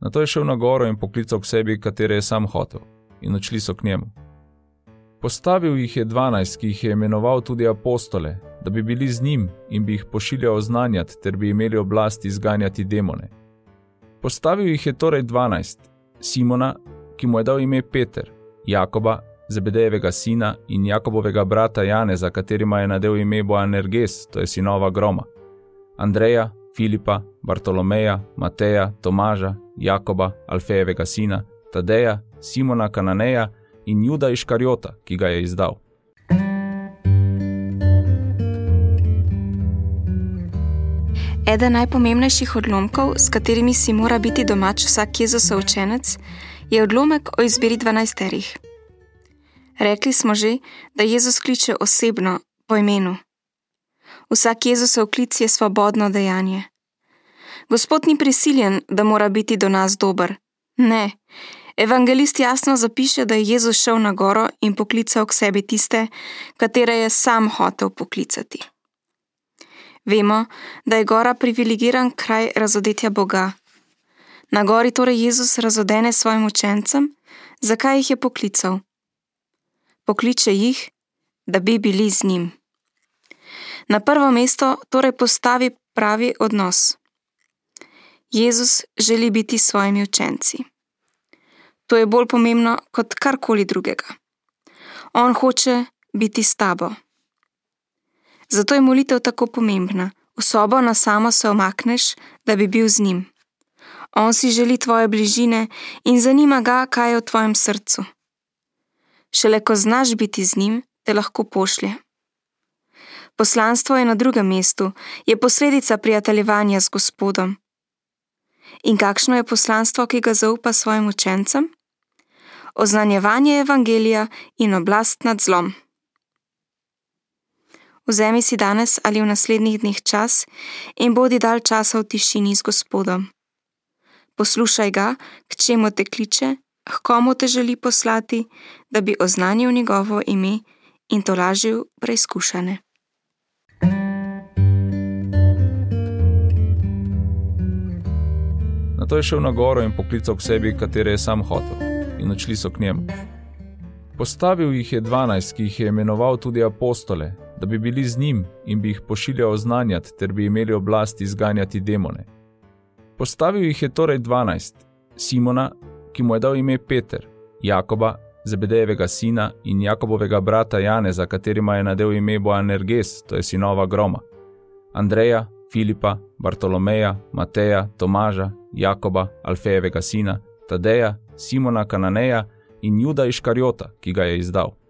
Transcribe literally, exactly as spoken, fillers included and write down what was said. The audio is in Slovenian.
Nato je šel na goro in poklical k sebi, katere je sam hotel, in odšli so k njemu. Postavil jih je dvanajst, ki jih je imenoval tudi apostole, da bi bili z njim in bi jih pošiljal oznanjati, ter bi imeli oblast izganjati demone. Postavil jih je torej dvanajst, Simona, ki mu je dal ime Peter, Jakoba, Zebedejevega sina, in Jakobovega brata Janeza, katerima je nadel ime Boanerges, to je sinova groma, Andreja, Filipa, Bartolomeja, Mateja, Tomaža, Jakoba, Alfejevega sina, Tadeja, Simona Kananeja in Juda Iškarjota, ki ga je izdal. Eden najpomembnejših odlomkov, s katerimi si mora biti domač vsak Jezusov učenec, je odlomek o izbiri dvanajsterih. Rekli smo že, da Jezus kliče osebno, po imenu. Vsak Jezusov klic je svobodno dejanje. Gospod ni prisiljen, da mora biti do nas dober. Ne, evangelist jasno zapiše, da je Jezus šel na goro in poklical k sebi tiste, katere je sam hotel poklicati. Vemo, da je gora privilegiran kraj razodetja Boga. Na gori torej Jezus razodene svojim učencem, zakaj jih je poklical? Pokliče jih, da bi bili z njim. Na prvo mesto torej postavi pravi odnos. Jezus želi biti s svojimi učenci. To je bolj pomembno kot karkoli drugega. On hoče biti s tabo. Zato je molitev tako pomembna. V sobo na samo se omakneš, da bi bil z njim. On si želi tvoje bližine in zanima ga, kaj je v tvojem srcu. Šele ko znaš biti z njim, te lahko pošlje. Poslanstvo je na drugem mestu, je posledica prijateljevanja z Gospodom. In kakšno je poslanstvo, ki ga zaupa svojim učencem? Oznanjevanje evangelija in oblast nad zlom. Vzemi si danes ali v naslednjih dneh čas in bodi dalj časa v tišini z Gospodom. Poslušaj ga, k čemu te kliče, k komu te želi poslati, da bi oznanil njegovo ime in tolažil preizkušane. Nato je šel na goro in poklical k sebi, katere je sam hotel, in odšli so k njemu. Postavil jih je dvanajst, ki jih je imenoval tudi apostole, da bi bili z njim in bi jih pošiljal oznanjati, ter bi imeli oblast izganjati demone. Postavil jih je torej dvanajst, Simona, ki mu je dal ime Peter, Jakoba, Zebedejevega sina, in Jakobovega brata Janeza, katerima je nadel ime Boanerges, to je sinova groma, Andreja, Filipa, Bartolomeja, Mateja, Tomaža, Jakoba, Alfejevega sina, Tadeja, Simona Kananeja in Juda Iškarjota, ki ga je izdal.